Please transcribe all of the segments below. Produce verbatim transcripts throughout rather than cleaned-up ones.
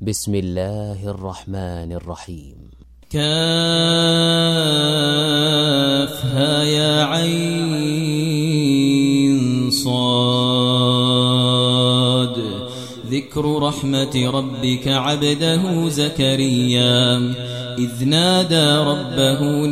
بسم الله الرحمن الرحيم. كافها يا عين صاد. ذكر رحمة ربك عبده زكريا إذ نادى ربه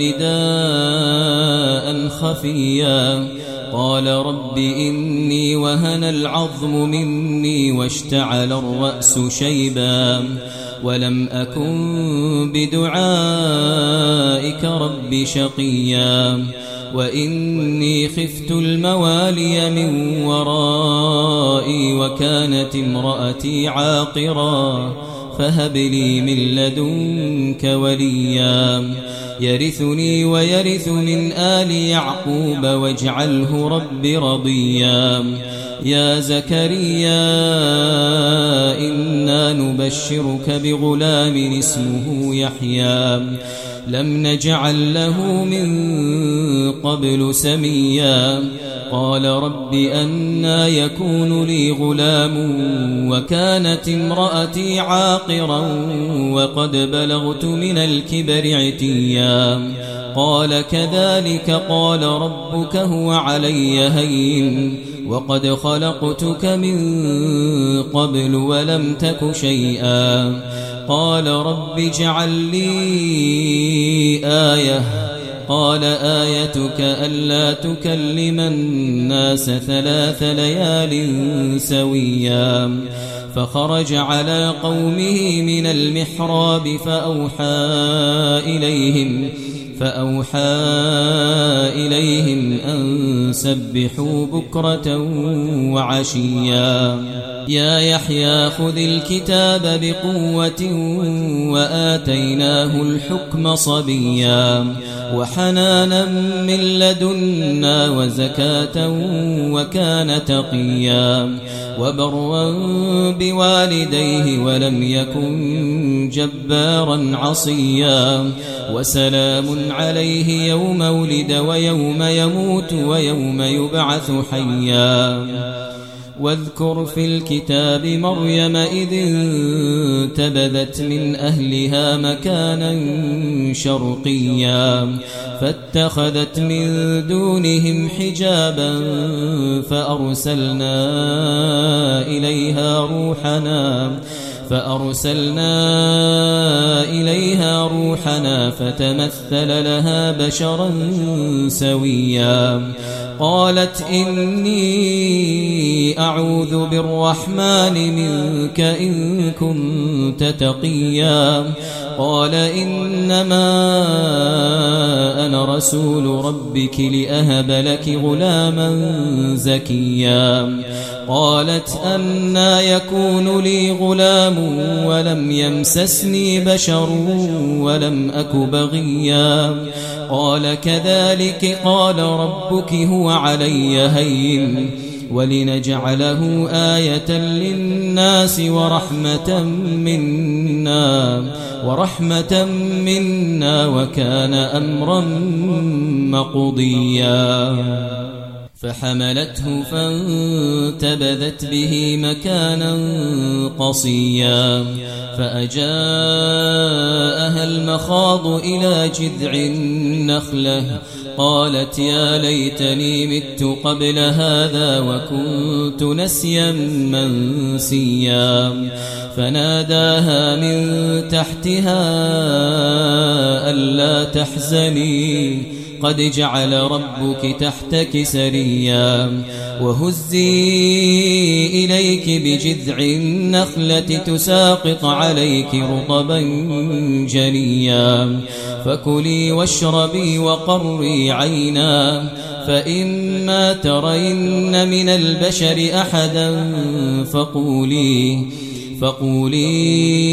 نداء خفيا قال رب إني وهن العظم مني واشتعل الرأس شيبا ولم أكن بدعائك رب شقيا وإني خفت الموالي من ورائي وكانت امرأتي عاقرا فهب لي من لدنك وليا يرثني ويرث من آل يعقوب واجعله رب رضيا. يا زكريا إنا نبشرك بغلام اسمه يحيى لم نجعل له من قبل سميا قال رب أنى يكون لي غلام وكانت امرأتي عاقرا وقد بلغت من الكبر عتيا قال كذلك قال ربك هو علي هين وقد خلقتك من قبل ولم تك شيئا قال رب اجعل لي آية قال آيتك ألا تكلم الناس ثلاث ليال سويا فخرج على قومه من المحراب فأوحى إليهم فأوحى إليهم أن سبحوا بكرة وعشيا. يا يحيى خذ الكتاب بقوة وآتيناه الحكم صبيا وحنانا من لدنا وزكاة وكان تقيا وبرا بوالديه ولم يكن جبارا عصيا وسلام عليه يوم ولد ويوم يموت ويوم يبعث حيا. واذكر في الكتاب مريم إذ انتبذت من أهلها مكانا شرقيا فاتخذت من دونهم حجابا فأرسلنا إليها روحنا فأرسلنا إليها روحنا فتمثل لها بشرا سويا قالت إني أعوذ بالرحمن منك إن كنت تقيا قال إنما أنا رسول ربك لأهب لك غلاما زكيا قالت أنى يكون لي غلام ولم يمسسني بشر ولم أك بغيا قال كذلك قال ربك هو علي هين ولنجعله آية للناس ورحمة منا ورحمة منا وكان أمرا مقضيا. فحملته فانتبذت به مكانا قصيا فأجاءها المخاض إلى جذع النخلة قالت يا ليتني مت قبل هذا وكنت نسيا منسيا فناداها من تحتها ألا تحزني قد جعل ربك تحتك سريا وهزي إليك بجذع النخلة تساقط عليك رطبا جنيا فكلي واشربي وقري عينا فإما ترين من البشر أحدا فقولي فقولي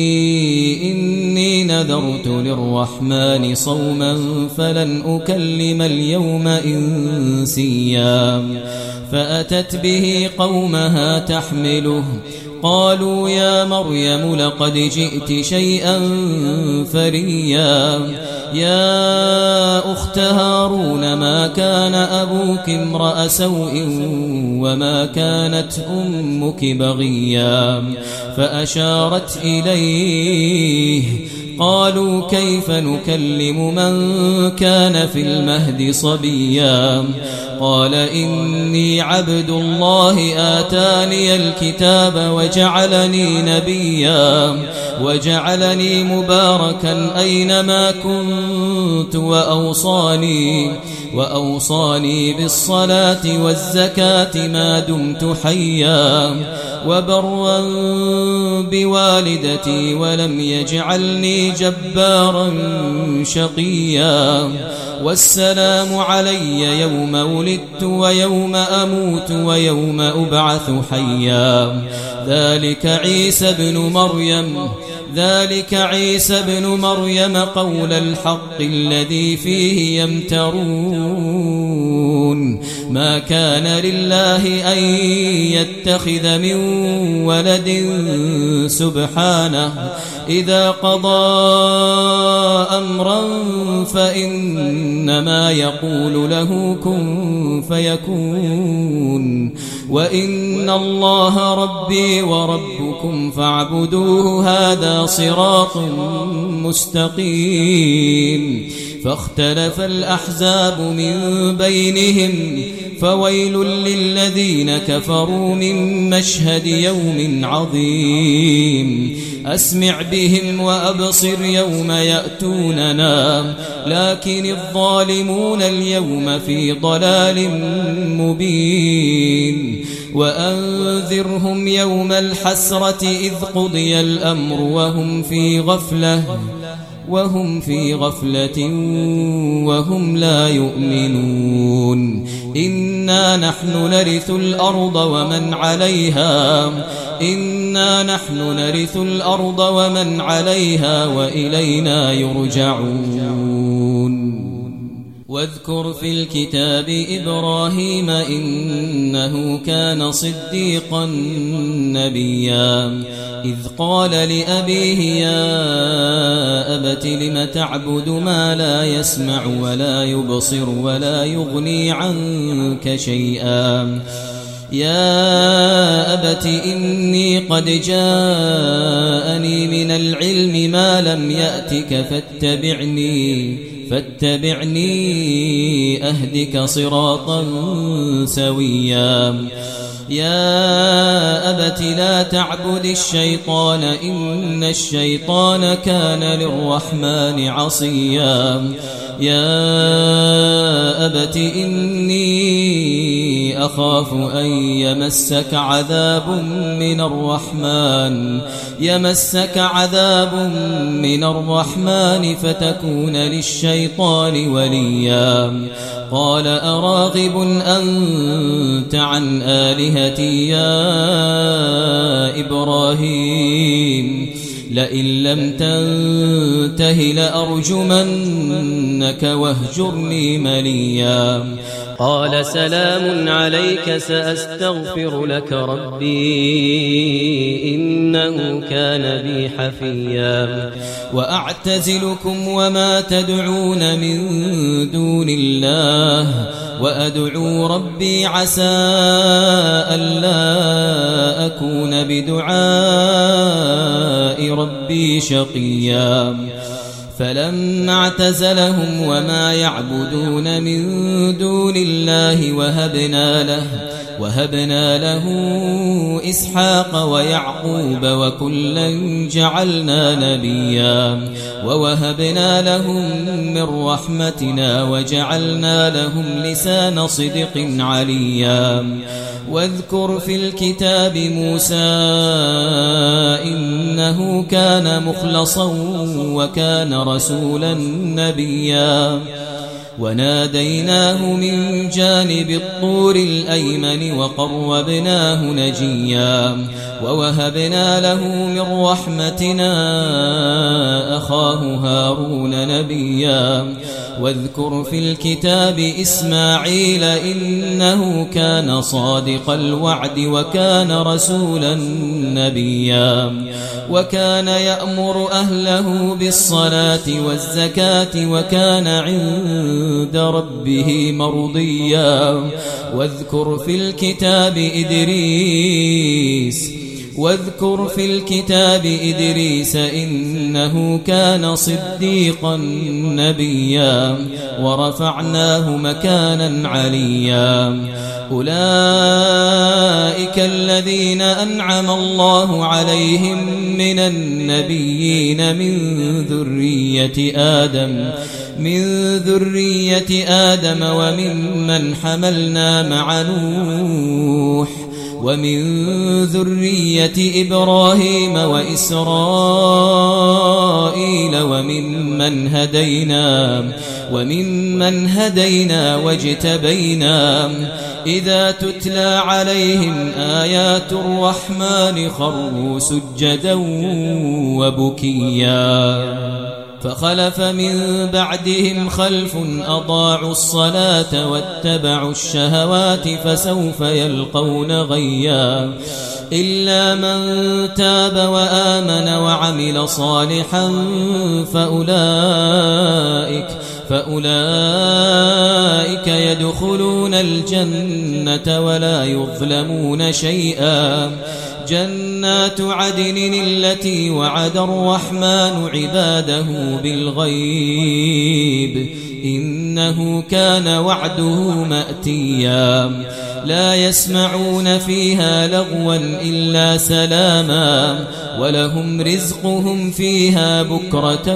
إني نذرت للرحمن صوما فلن أكلم اليوم إنسيا فأتت به قومها تحمله قالوا يا مريم لقد جئت شيئا فريا يا أخت هارون ما كان أبوك امرأ سوء وما كانت أمك بغيا فأشارت إليه قالوا كيف نكلم من كان في المهد صبيا قال إني عبد الله آتاني الكتاب وجعلني نبيا وجعلني مباركا أينما كنت وأوصاني وأوصاني بالصلاة والزكاة ما دمت حيا وبرا بوالدتي ولم يجعلني جبارا شقيا والسلام علي يوم ولدت ويوم أموت ويوم أبعث حيا ذلك عيسى بن مريم ذلك عيسى بن مريم قول الحق الذي فيه يمترون ما كان لله أن يتخذ من ولد سبحانه إذا قضى أمرا فإنما يقول له كن فيكون وإن الله ربي وربكم فاعبدوه هذا صراط مستقيم فاختلف الأحزاب من بينهم فويل للذين كفروا من مشهد يوم عظيم أسمع بهم وأبصر يوم يأتوننا لكن الظالمون اليوم في ضلال مبين وأنذرهم يوم الحسرة إذ قضي الأمر وهم في غفلة وهم في غفلة وهم لا يؤمنون إنا نحن نرث الأرض ومن عليها إنا نحن نرث الأرض ومن عليها وإلينا يرجعون واذكر في الكتاب إبراهيم إنه كان صديقا نبيا إذ قال لأبيه يا أبت لم تعبد ما لا يسمع ولا يبصر ولا يغني عنك شيئا يا أبت إني قد جاءني من العلم ما لم يأتك فاتبعني فاتبعني أهدك صراطا سويا يا أبت لا تعبد الشيطان إن الشيطان كان للرحمن عصيا يا أبت إني أخاف أن يمسك عذاب من الرحمن يمسك عذاب من الرحمن فتكون للشيطان وليا قال أراغب أنت عن آلهتي يا إبراهيم لئن لم تنته لأرجمنك واهجرني مليا قال سلام عليك سأستغفر لك ربي إنه كان بي حفيا وأعتزلكم وما تدعون من دون الله وأدعو ربي عسى ألا أكون بدعاء ربي شقيا فلما اعتزلهم وما يعبدون من دون الله وهبنا له وهبنا له إسحاق ويعقوب وكلا جعلنا نبيا ووهبنا لهم من رحمتنا وجعلنا لهم لسان صدق عليا واذكر في الكتاب موسى إنه كان مخلصا وكان رسولا نبيا وناديناه من جانب الطور الأيمن وقربناه نجيا ووهبنا له من رحمتنا أخاه هارون نبيا واذكر في الكتاب إسماعيل إنه كان صادق الوعد وكان رسولا نبيا وكان يأمر أهله بالصلاة والزكاة وكان عند ربه مرضيا واذكر في الكتاب إدريس واذكر في الكتاب إدريس إنه كان صديقا نبيا ورفعناه مكانا عليا أولئك الذين أنعم الله عليهم من النبيين من ذرية آدم من ذرية آدم وممن حملنا مع نوح ومن ذرية إبراهيم وإسرائيل وممن هدينا وممن هدينا واجتبينا إذا تتلى عليهم آيات الرحمن خروا سجدا وبكيا فخلف من بعدهم خلف أضاعوا الصلاة واتبعوا الشهوات فسوف يلقون غيا إلا من تاب وآمن وعمل صالحا فأولئك فأولئك يدخلون الجنة ولا يظلمون شيئا جنات عدن التي وعد الرحمن عباده بالغيب إنه كان وعده مأتيا لا يسمعون فيها لغوا إلا سلاما ولهم رزقهم فيها بكرة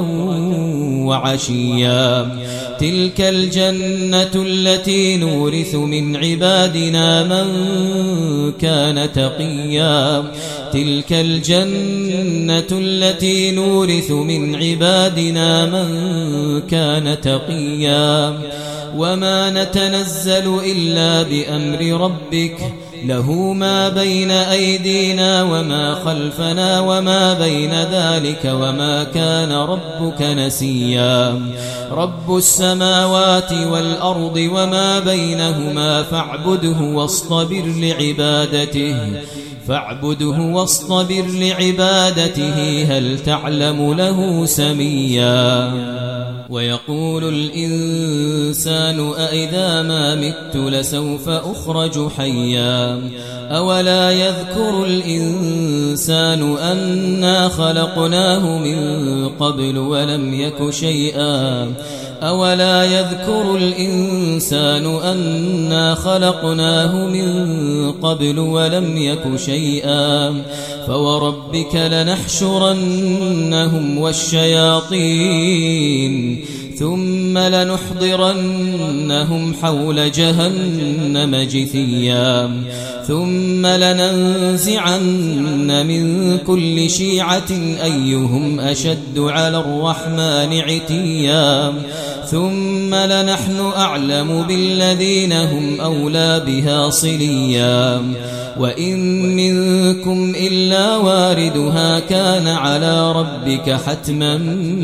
وعشيا تلك الجنة التي نورث من عبادنا من كان تقيا تلك الجنة التي نورث من عبادنا من كان تقيا وما نتنزل إلا بأمر ربك له ما بين أيدينا وما خلفنا وما بين ذلك وما كان ربك نسيا رب السماوات والأرض وما بينهما فاعبده واصطبر لعبادته فاعبده واصطبر لعبادته هل تعلم له سميا ويقول الإنسان أإذا ما مت لسوف أخرج حيا أولا يذكر الإنسان أنا خلقناه من قبل ولم يك شيئا أولا يذكر الإنسان أنا خلقناه من قبل ولم يك شيئا فوربك لنحشرنهم والشياطين ثم لنحضرنهم حول جهنم جثيا ثم لننزعن من كل شيعة أيهم أشد على الرحمن عتيا ثم لنحن أعلم بالذين هم أولى بها صليا وإن منكم إلا واردها كان على ربك حتما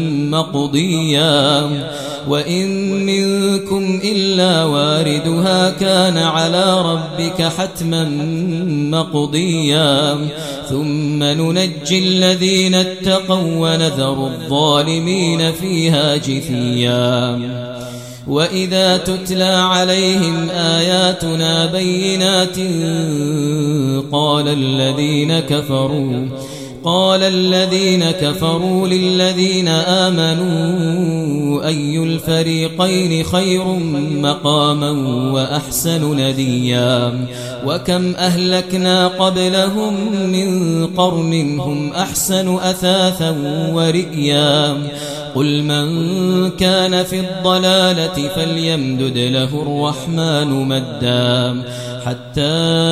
مقضيا وإن منكم إلا واردها كان على ربك حتما مقضيا ثم ننجي الذين اتقوا ونذر الظالمين فيها جثيا وإذا تتلى عليهم آياتنا بينات قال الذين كفروا قال الذين كفروا للذين آمنوا أي الفريقين خير مقاما وأحسن نديا وكم أهلكنا قبلهم من قرن هم أحسن أثاثا ورئيا قل من كان في الضلالة فليمدد له الرحمن مدا حتى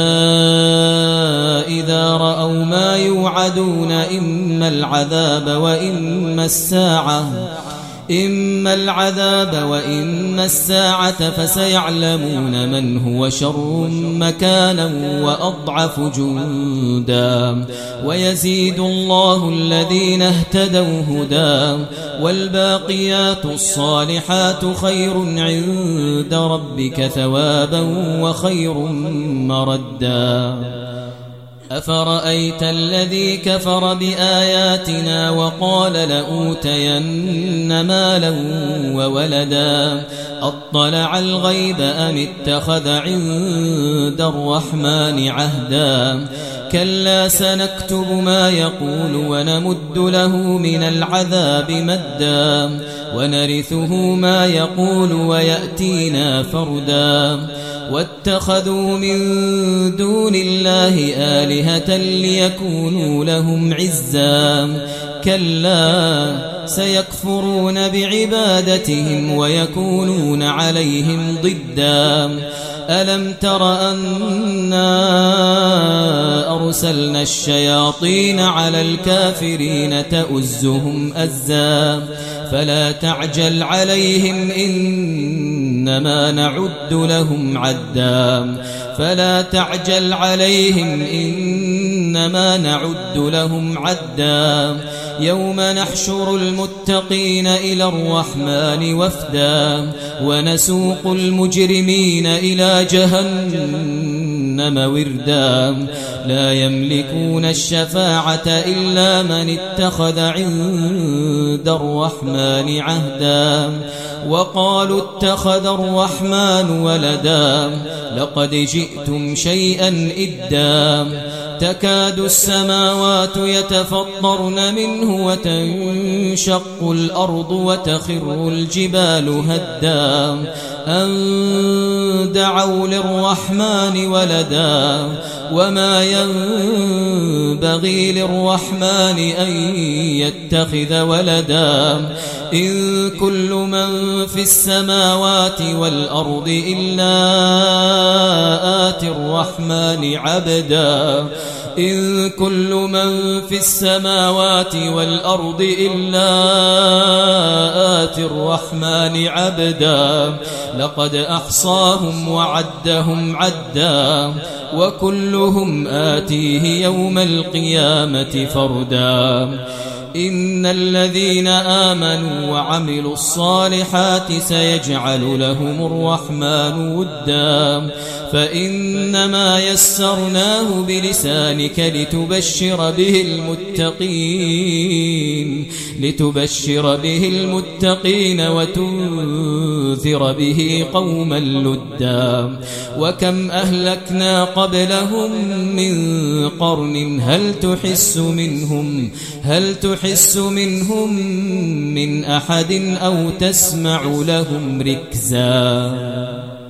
إذا رأوا ما يوعدون إما العذاب وإما الساعة إما العذاب وإما الساعة فسيعلمون من هو شر مكانا وأضعف جندا ويزيد الله الذين اهتدوا هدى والباقيات الصالحات خير عند ربك ثوابا وخير مردا أفرأيت الذي كفر بآياتنا وقال لأوتين مالا وولدا أطلع الغيب أم اتخذ عند الرحمن عهدا كلا سنكتب ما يقول ونمد له من العذاب مدا ونرثه ما يقول ويأتينا فردا واتخذوا من دون الله آلهة ليكونوا لهم عزا كلا سيكفرون بعبادتهم ويكونون عليهم ضدا ألم تر أنا أرسلنا الشياطين على الكافرين تؤزهم أزا فلا تعجل عليهم إنما نعد لهم عدا فلا تعجل عليهم إنما نعد لهم عدا يوم نحشر المتقين إلى الرحمن وفدا ونسوق المجرمين إلى جهنم وردا لا يملكون الشفاعة إلا من اتخذ عند الرحمن عهدا وقالوا اتخذ الرحمن ولدا لقد جئتم شيئا إدا تكاد السماوات يتفطرن منه وتنشق الأرض وتخر الجبال هدا أن دعوا للرحمن ولدا وما ينبغي للرحمن أن يتخذ ولدا إن كل من في السماوات والأرض إلا آتي الرحمن عبدا إن كل من في السماوات والأرض إلا آتي الرحمن عبدا لقد أحصاهم وعدهم عدا وكلهم آتيه يوم القيامة فردا إن الذين آمنوا وعملوا الصالحات سيجعل لهم الرحمن ودا فإنما يسرناه بلسانك لتبشر به المتقين لتبشر به المتقين وتنذر به قوما لدا وكم أهلكنا قبلهم من قرن هل تحس منهم هل تحس منهم من أحد أو تسمع لهم ركزا